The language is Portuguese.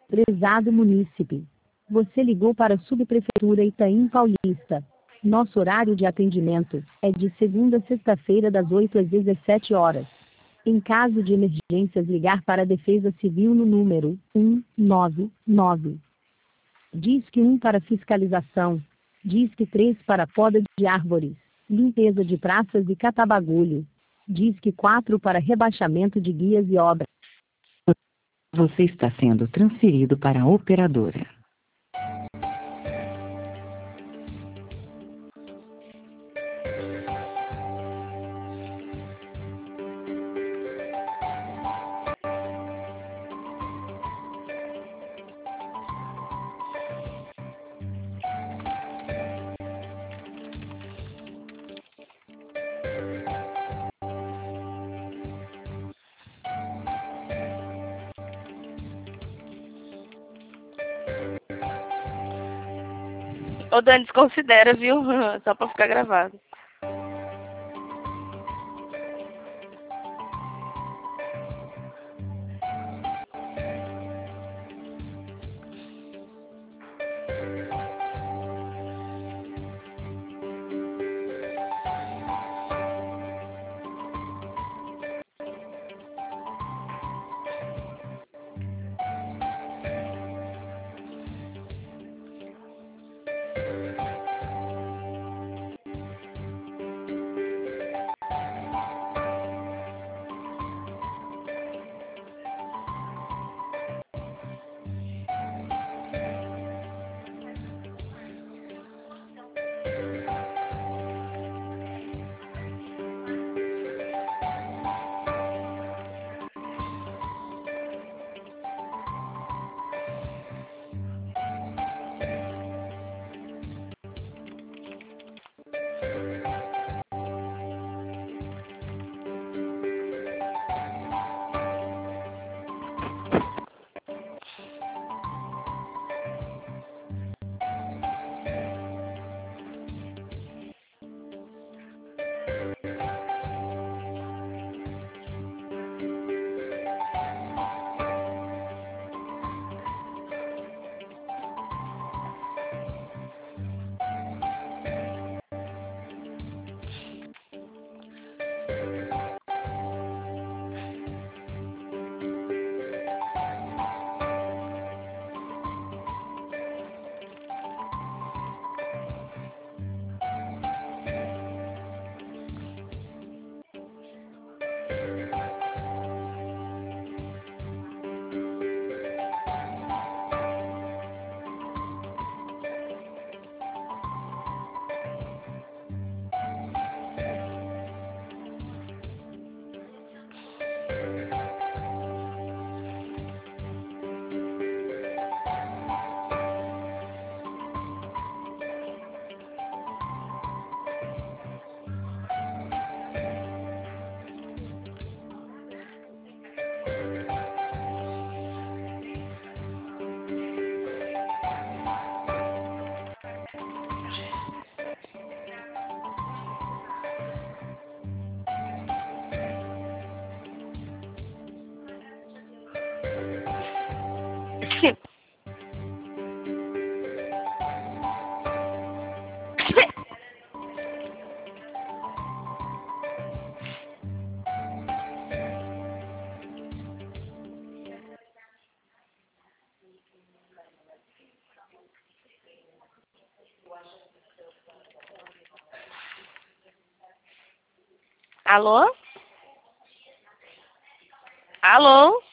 Prezado munícipe, você ligou para a Subprefeitura Itaim Paulista. Nosso horário de atendimento é de segunda a sexta-feira das 8 às 17 horas. Em caso de emergências, ligar para a Defesa Civil no número 199. Disque 1 para fiscalização. Disque 3 para poda de árvores, limpeza de praças e catabagulho. Disque 4 para rebaixamento de guias e obras. Você está sendo transferido para a operadora. Ô, Dani, desconsidera, viu? Só pra ficar gravado. Alô? Alô?